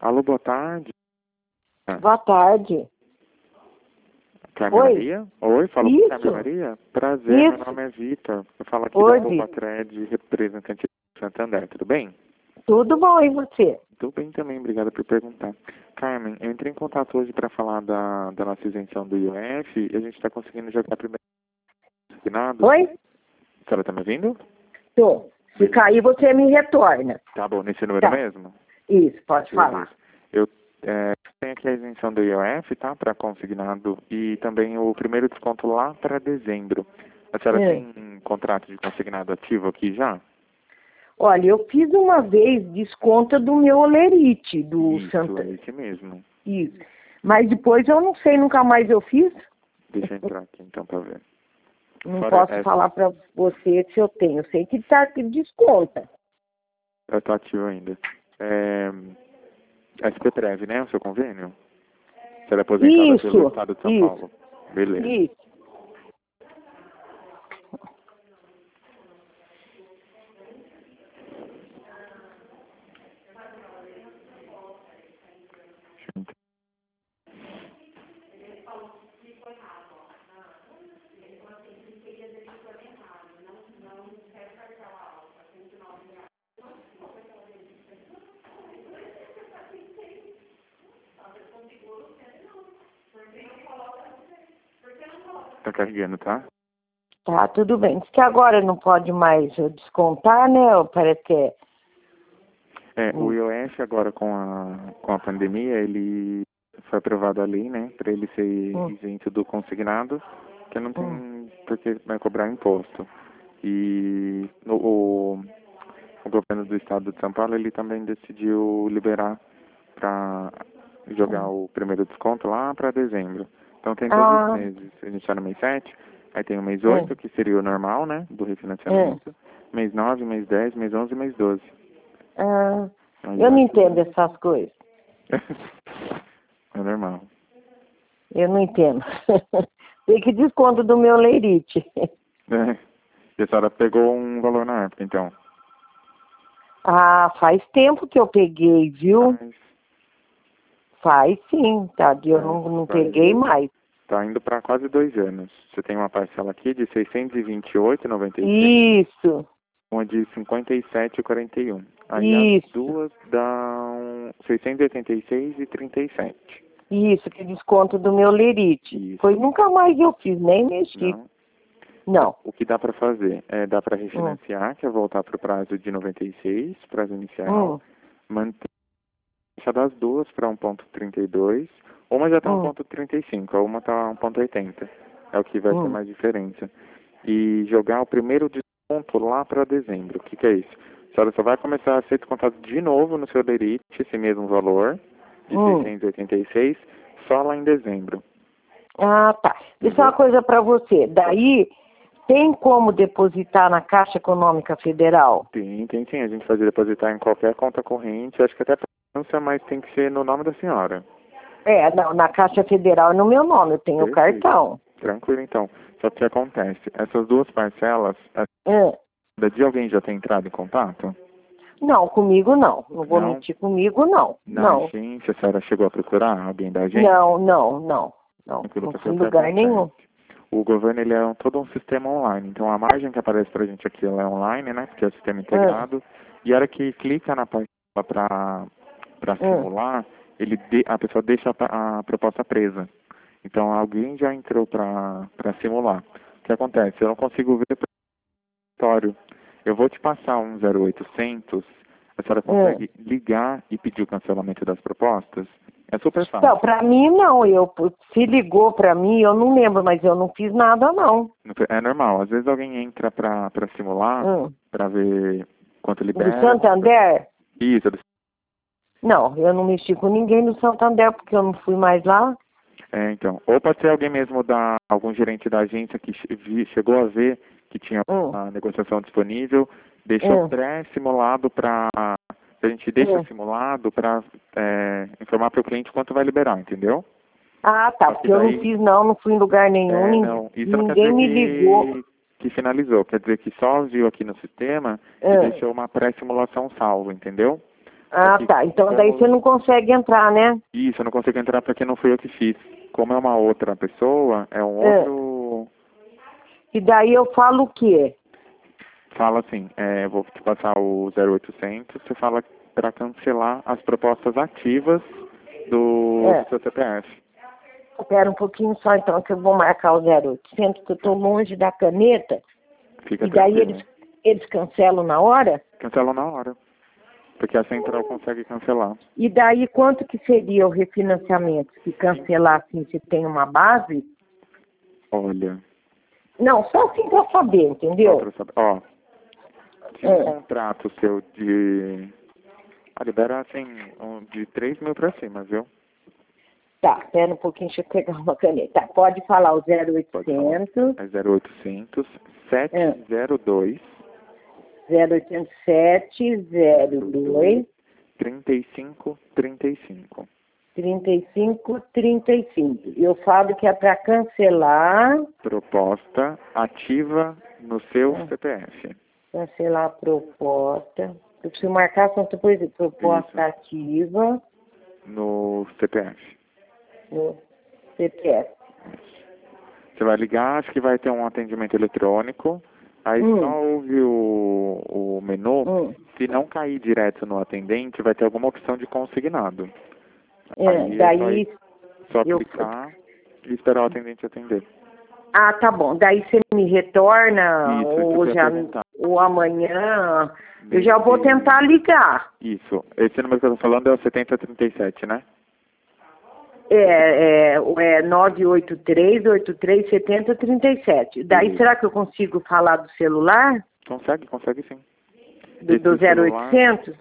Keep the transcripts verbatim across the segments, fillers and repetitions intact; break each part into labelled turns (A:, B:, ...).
A: Alô, boa tarde.
B: Boa tarde.
A: Carmen
B: Oi.
A: Maria? Oi, fala com
B: Isso.
A: Carmen Maria? Prazer,
B: Isso.
A: meu nome é Vitor. Eu falo aqui
B: Oi,
A: da
B: Vitor.
A: Copatred, representante de Santander, tudo bem?
B: Tudo bom, e você?
A: Tudo bem também, obrigada por perguntar. Carmen, eu entrei em contato hoje para falar da, da nossa isenção do I O F e a gente está conseguindo jogar primeiro assinado.
B: Oi?
A: A senhora está me ouvindo?
B: Tô. Se cair, você me retorna.
A: Tá bom, nesse número
B: Tá.
A: mesmo?
B: Isso, pode
A: Beleza.
B: falar.
A: Eu é, tenho aqui a isenção do I O F, tá? Para consignado e também o primeiro desconto lá para dezembro. A senhora
B: É.
A: tem contrato de consignado ativo aqui já?
B: Olha, eu fiz uma vez desconto do meu olerite, do
A: Isso,
B: Santa...
A: é esse mesmo.
B: Isso. Mas depois eu não sei, nunca mais eu fiz.
A: Deixa eu entrar aqui então para ver.
B: Não
A: Fora
B: posso
A: essa-
B: falar pra você se eu tenho. Eu sei que tá que desconta.
A: Eu tô ativo ainda. É, S P Prev, né? O seu convênio? Você era aposentada
B: Isso,
A: pelo Estado de São
B: isso.
A: Paulo. Beleza.
B: Isso.
A: Deixa eu entrar. Tá carregando, tá?
B: Tá, tudo bem. Diz que agora não pode mais descontar, né? Parece que é...
A: É,
B: Hum.
A: o I O F agora com a, com a pandemia, ele foi aprovado a lei, né? Para ele ser
B: Hum.
A: isento do consignado, que não
B: Hum.
A: tem porque vai cobrar imposto. E no, o, o governo do estado de São Paulo, ele também decidiu liberar para jogar
B: Hum.
A: o primeiro desconto lá para dezembro. Então tem todos os
B: Ah,
A: meses. A gente está no mês sete, aí tem o mês
B: é,
A: oito, que seria o normal, né? Do
B: é.
A: refinanciamento. Mês nove, mês dez, mês onze e mês doze.
B: Ah,
A: Aí
B: eu
A: eu
B: não
A: acho que
B: entendo essas coisas.
A: é normal.
B: Eu não entendo. Tem que desconto do meu leirite.
A: É. E a senhora pegou um valor na época, então.
B: Ah, faz tempo que eu peguei, viu?
A: Mas,
B: Faz sim, tá? Eu
A: é,
B: não, não
A: vai,
B: peguei mais.
A: tá indo para quase dois anos. Você tem uma parcela aqui de seiscentos e vinte e oito reais e noventa e seis,
B: Isso,
A: uma de cinquenta e sete reais e quarenta e um. Aí as
B: isso,
A: duas dão seiscentos e oitenta e seis reais e trinta e sete.
B: isso, que desconto do meu leirite.
A: Isso.
B: Foi nunca mais eu fiz, nem mexi.
A: Não.
B: Não.
A: O que dá para fazer é dá para
B: Hum,
A: refinanciar, que é voltar para o prazo de noventa e seis, prazo inicial,
B: hum,
A: manter essa das duas para um ponto trinta e dois, uma já está um
B: hum,
A: ponto trinta e cinco, a uma está um ponto oitenta. É o que vai ter
B: hum.
A: mais diferença. E jogar o primeiro desconto lá para dezembro. O que, que é isso? A senhora só vai começar a ser descontado de novo no seu Lerite, esse mesmo valor, de
B: Hum.
A: seiscentos e oitenta e seis, só lá em dezembro.
B: Ah, tá. Deixa uma
A: Entendeu?
B: coisa para você. Daí, tem como depositar na Caixa Econômica Federal?
A: Tem, tem sim. A gente pode depositar em qualquer conta corrente. Acho que até para mas tem que ser no nome da senhora.
B: É, não, na Caixa Federal é no meu nome, eu tenho o
A: Perfeito.
B: cartão.
A: Tranquilo, então. Só que o que acontece? Essas duas parcelas,
B: É.
A: a de alguém já tem entrado em contato?
B: Não, comigo não. Não vou
A: Não?
B: mentir comigo, não.
A: Na
B: Não.
A: agência, a senhora chegou a procurar alguém da agência?
B: Não, não, não. Não,
A: Tranquilo,
B: não
A: porque
B: fui
A: o
B: em
A: que
B: lugar
A: acontece?
B: nenhum.
A: O governo, ele é um- todo um sistema online. Então, a margem que aparece pra gente aqui, ela é online, né? Porque é o sistema integrado. E a hora que clica na parcela para para
B: Hum, hum.
A: simular, ele de, a pessoa deixa a, a proposta presa. Então, alguém já entrou para simular. O que acontece? Eu não consigo ver pelo escritório. Eu vou te passar um zero oitocentos. A senhora consegue ligar e pedir o cancelamento das propostas? É super fácil.
B: Não, pra mim não. Eu, se ligou pra mim, eu não lembro, mas eu não fiz nada, não.
A: É normal. Às vezes alguém entra para para simular,
B: Hum.
A: para ver quanto
B: Do
A: libera.
B: Santander?
A: Isso. do-
B: Não, eu não mexi com ninguém do Santander, porque eu não fui mais lá.
A: É, então. Ou pode ser alguém mesmo da algum gerente da agência que che- vi- chegou a ver que tinha
B: Hum.
A: a negociação disponível, deixou
B: Hum.
A: pré-simulado para a gente deixa
B: Hum.
A: simulado para é, informar para o cliente quanto vai liberar, entendeu?
B: Ah, tá,
A: Só que
B: porque eu não
A: daí
B: fiz não, não fui em lugar nenhum,
A: é,
B: nin-
A: não. Isso não quer
B: ninguém
A: dizer
B: me ligou.
A: que que finalizou, quer dizer que só viu aqui no sistema e
B: Ah,
A: deixou uma pré-simulação salvo, entendeu?
B: Ah,
A: Aqui,
B: tá. Então daí
A: como-
B: você não consegue entrar, né?
A: Isso, eu não consigo entrar porque não fui eu que fiz. Como é uma outra pessoa, é um
B: É.
A: outro...
B: E daí eu falo o quê?
A: Fala assim, é, vou te passar o zero oitocentos, você fala para cancelar as propostas ativas do,
B: É.
A: do seu C P F.
B: Espera um pouquinho só então que eu vou marcar o zero oitocentos, que eu estou longe da caneta.
A: Fica
B: E daí
A: tranquilo.
B: eles, eles cancelam na hora?
A: Cancela na hora, porque a central consegue cancelar.
B: E daí quanto que seria o refinanciamento? Se cancelar assim, se tem uma base?
A: Olha,
B: Não, só assim para saber,
A: só
B: entendeu?
A: pra saber. Ó, tinha um
B: É.
A: contrato seu de... Ah, libera assim, um, de três mil pra cima, viu?
B: Tá, espera um pouquinho, deixa eu pegar uma caneta. Tá, pode falar o zero
A: Pode falar.
B: oitocentos,
A: É zero oitocentos, sete zero dois,
B: zero oitocentos sete zero dois,
A: trinta e cinco trinta e cinco.
B: trinta e cinco trinta e cinco. Eu falo que é para cancelar,
A: Proposta ativa no seu
B: Ah.
A: C P F.
B: cancelar a proposta. Eu preciso marcar só depois de proposta
A: Isso.
B: ativa
A: No C P F.
B: no C P F.
A: Você vai ligar, acho que vai ter um atendimento eletrônico. Aí
B: Hum.
A: só ouve o, o menu.
B: Hum.
A: Se não cair direto no atendente, vai ter alguma opção de consignado.
B: É,
A: Aí
B: daí
A: é só, só
B: eu...
A: clicar e esperar o atendente atender.
B: Ah, tá bom. Daí você me retorna
A: Isso, isso que eu
B: ou,
A: ia
B: já,
A: perguntar.
B: ou amanhã. Eu já vou
A: Nesse-
B: tentar ligar.
A: Isso. Esse número que eu tô falando é o setenta trinta e sete, né?
B: É, é, é nove oito três, oito três sete zero três sete. Daí
A: Isso.
B: será que eu consigo falar do celular?
A: Consegue, consegue sim.
B: Do,
A: Esse
B: do zero
A: celular-
B: oitocentos?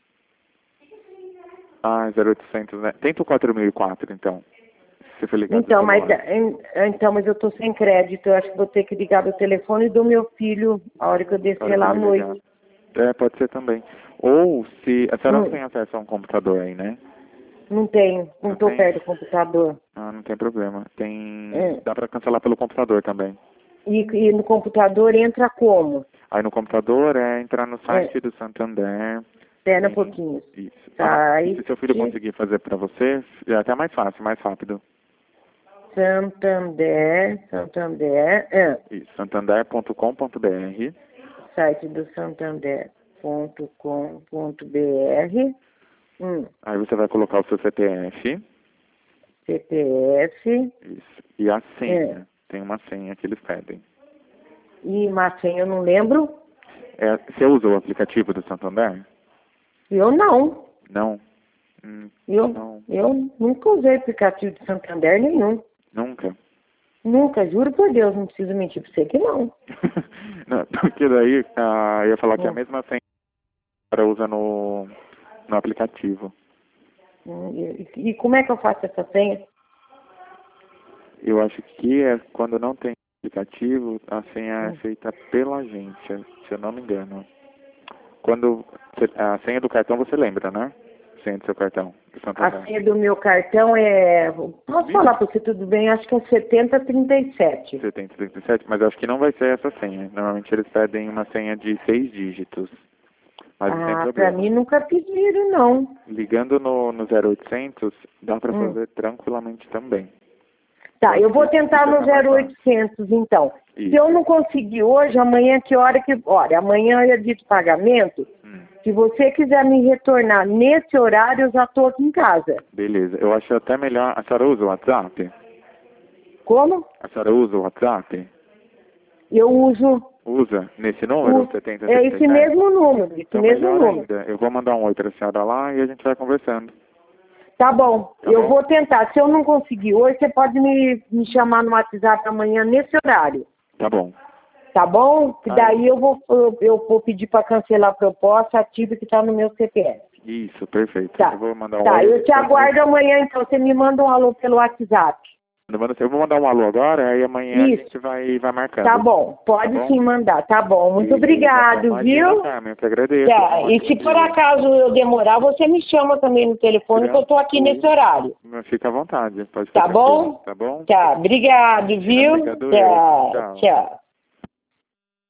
A: Ah, zero oitocentos, né? Tenta o quatro mil e quatro, então. Se for ligado
B: Então,
A: do
B: mas,
A: celular.
B: en- então, mas eu tô sem crédito. Eu acho que vou ter que ligar do telefone do meu filho a hora que eu descer
A: Hora
B: lá à
A: que ele ligar.
B: noite.
A: É, pode ser também. Ou se... A senhora não
B: Hum.
A: tem acesso a um computador aí, né?
B: Não tenho, não
A: Não
B: tô
A: tem?
B: perto do computador.
A: Ah, não tem problema. Tem...
B: É.
A: Dá pra cancelar pelo computador também.
B: E, e no computador entra como?
A: Aí no computador é entrar no site do Santander.
B: Espera um
A: Sim.
B: pouquinho.
A: Isso. Ah,
B: Site.
A: e se seu filho conseguir fazer pra você, é até mais fácil, mais rápido.
B: Santander, Santander, é,
A: Isso, santander ponto com ponto br.
B: site do santander ponto com ponto br, hum,
A: Aí você vai colocar o seu C P F.
B: C P F,
A: Isso. E a senha.
B: É.
A: Tem uma senha que eles pedem.
B: e mas senha eu não lembro,
A: É, você usa o aplicativo do Santander?
B: eu não,
A: Não? Hum,
B: eu,
A: não.
B: eu nunca usei aplicativo de Santander nenhum,
A: Nunca?
B: nunca, juro por Deus, não preciso mentir pra você que não.
A: Não, porque daí ah, eu ia falar que a
B: Hum.
A: mesma senha que a senhora usa no, no aplicativo.
B: Hum, E, e como é que eu faço essa senha?
A: Eu acho que é quando não tem aplicativo, a senha é
B: Hum.
A: feita pela agência, se eu não me engano. Quando você- a senha do cartão você lembra, né? A senha do seu cartão, do
B: A
A: Santander.
B: senha do meu cartão é, posso falar pra você tudo bem, acho que é setenta trinta e sete.
A: setenta trinta e sete, mas eu acho que não vai ser essa senha. Normalmente eles pedem uma senha de seis dígitos. Mas não tem
B: Ah, pra
A: problema.
B: mim nunca pediram, não.
A: Ligando no, no zero oitocentos, dá para
B: Hum.
A: fazer tranquilamente também.
B: Tá,
A: Pode
B: eu vou
A: ser,
B: tentar
A: fica
B: no
A: mais fácil.
B: zero oitocentos, então.
A: Isso.
B: Se eu não conseguir hoje, amanhã que hora que... Olha, amanhã é dia de pagamento.
A: Hum,
B: Se você quiser me retornar nesse horário, eu já estou aqui em casa.
A: beleza. Eu acho até melhor... A senhora usa o WhatsApp?
B: Como?
A: A senhora usa o WhatsApp?
B: Eu uso...
A: Usa nesse número?
B: uso
A: setenta
B: é esse mesmo número, esse
A: Então,
B: mesmo
A: melhor
B: número.
A: ainda. Eu vou mandar um oi para a senhora lá e a gente vai conversando.
B: Tá bom,
A: Tá
B: eu
A: bom?
B: vou tentar. Se eu não conseguir hoje, você pode me, me chamar no WhatsApp amanhã nesse horário.
A: Tá bom.
B: Tá bom? Que
A: Tá.
B: daí eu vou, eu, eu vou pedir para cancelar a proposta ativa que está no meu C P F.
A: Isso, perfeito.
B: Tá,
A: Eu vou mandar um
B: tá.
A: oi.
B: Eu te aguardo amanhã, então. Você me manda um alô pelo WhatsApp.
A: Eu vou mandar um alô agora, aí amanhã
B: Isso.
A: a gente vai, vai marcando.
B: Tá bom, pode
A: Tá bom?
B: sim mandar. Tá bom, muito
A: Beleza.
B: obrigado,
A: Imagina,
B: viu?
A: Carmen, eu que agradeço.
B: Tá,
A: Um
B: e
A: ótimo
B: se por
A: dia.
B: acaso eu demorar, você me chama também no telefone, que eu tô aqui
A: Tranquilo.
B: nesse horário.
A: Fica à vontade, pode ficar
B: Tá
A: tranquilo,
B: bom?
A: Tá bom?
B: Tá, obrigado, viu?
A: Obrigado eu.
B: Tchau,
A: Tchau.
B: tchau.